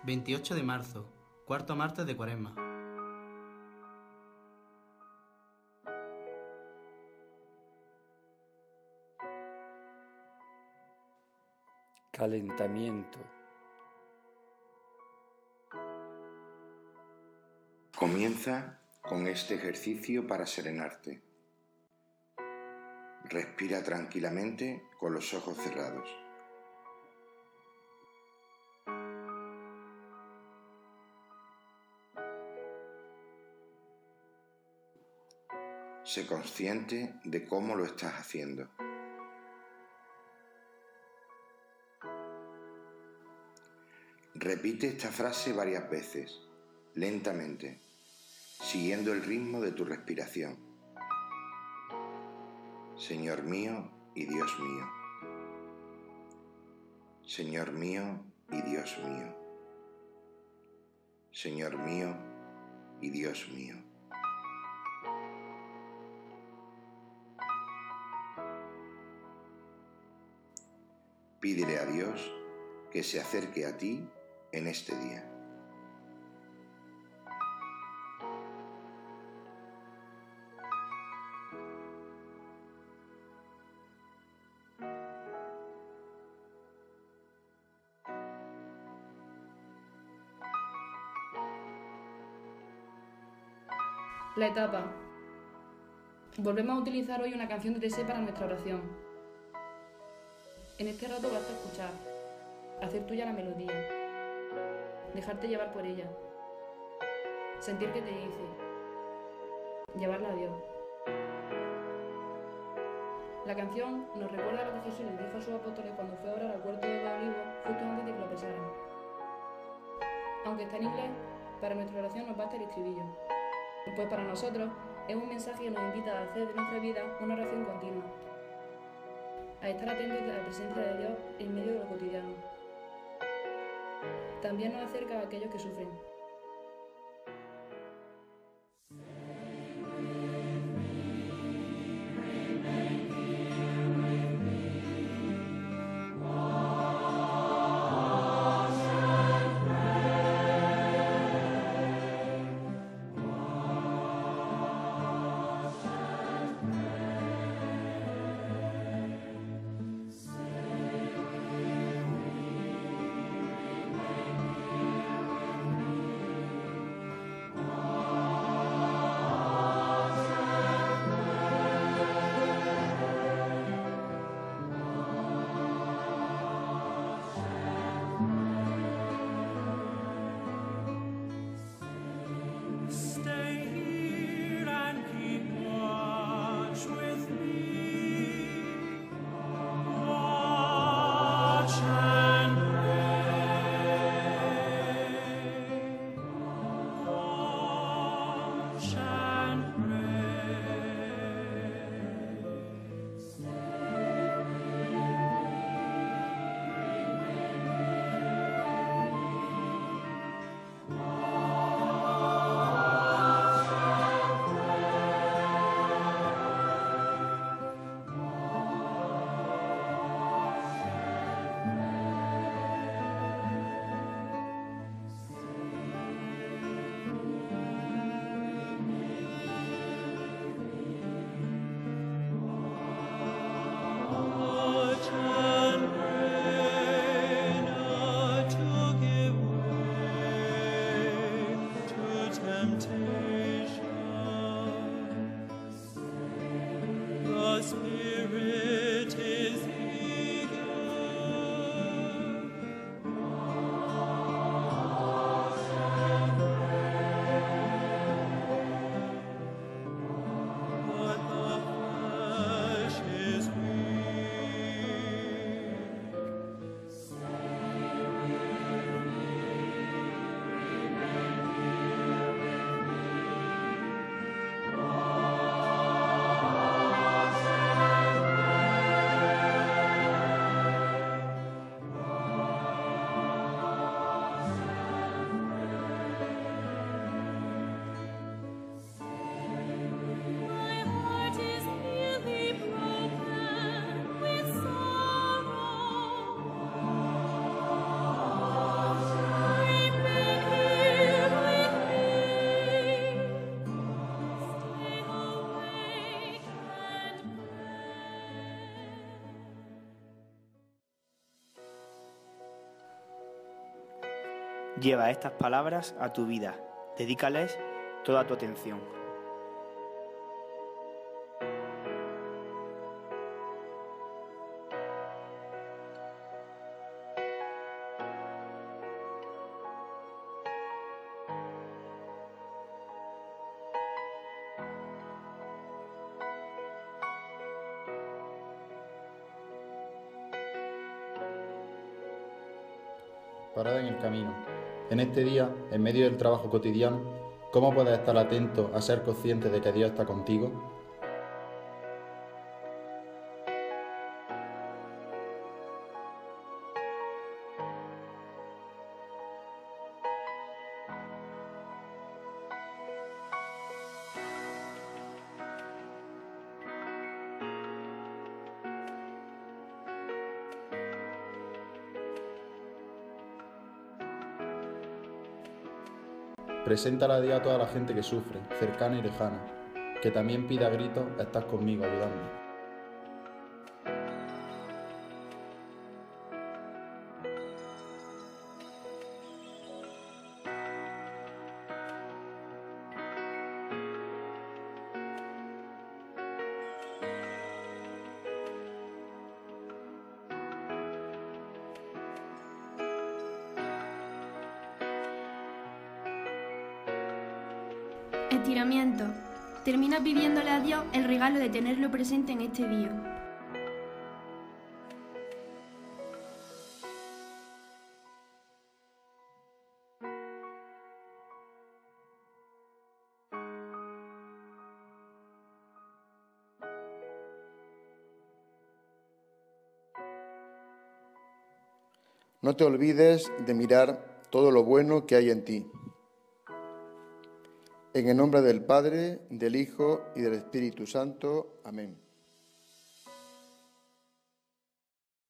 28 de marzo, cuarto martes de Cuaresma. Calentamiento. Comienza con este ejercicio para serenarte. Respira tranquilamente con los ojos cerrados. Sé consciente de cómo lo estás haciendo. Repite esta frase varias veces, lentamente, siguiendo el ritmo de tu respiración. Señor mío y Dios mío. Señor mío y Dios mío. Señor mío y Dios mío. Pídele a Dios que se acerque a ti en este día. La etapa. Volvemos a utilizar hoy una canción de TC para nuestra oración. En este rato vas a escuchar, hacer tuya la melodía, dejarte llevar por ella, sentir que te dice, llevarla a Dios. La canción nos recuerda lo que Jesús les dijo a sus apóstoles cuando fue a orar al huerto de los olivos justo antes de que lo pesaran. Aunque está en inglés, para nuestra oración nos basta el estribillo. Pues para nosotros es un mensaje que nos invita a hacer de nuestra vida una oración continua, a estar atentos a la presencia de Dios en medio de lo cotidiano. También nos acerca a aquellos que sufren. Lleva estas palabras a tu vida, dedícales toda tu atención. Parada en el camino. En este día, en medio del trabajo cotidiano, ¿cómo puedes estar atento a ser consciente de que Dios está contigo? Preséntale a Dios a toda la gente que sufre, cercana y lejana, que también pida a gritos, estás conmigo, ayudando. Estiramiento. Terminas viviéndole a Dios el regalo de tenerlo presente en este día. No te olvides de mirar todo lo bueno que hay en ti. En el nombre del Padre, del Hijo y del Espíritu Santo. Amén.